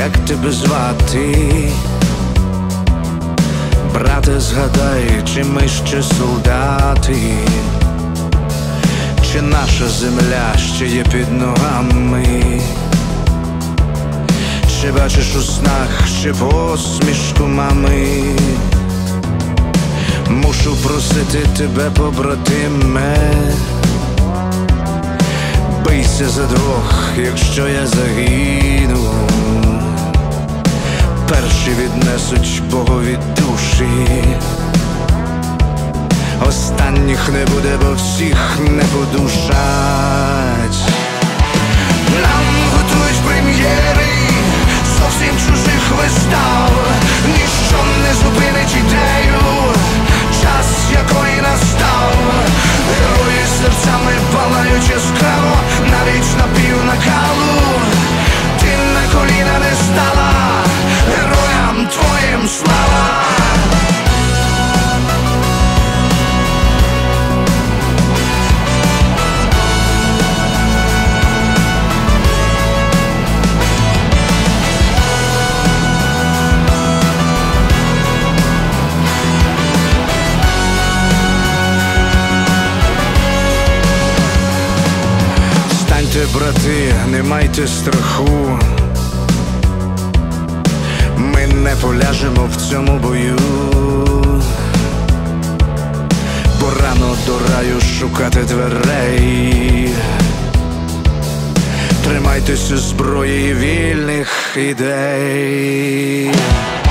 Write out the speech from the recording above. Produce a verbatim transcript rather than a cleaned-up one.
як тебе звати? Брате, згадай, чи ми ще солдати, чи наша земля ще є під ногами? Чи бачиш у снах ще посмішку мами? Мушу просити тебе, побратиме, бийся за двох, якщо я загину. Перші віднесуть Богові душі, останніх не буде, бо всіх не подушать. Нам готують прем'єри зовсім чужих вистав. Ніщо не зупинить ідею, час якої настав. Герої серцями палають яскраво, навіть на пів накалу. Ти на коліна не стала, героям твоїм слава. Станьте, брати, не майте страху, ми не поляжемо в цьому бою, бо рано до раю шукати дверей. Тримайтеся зброї вільних ідей.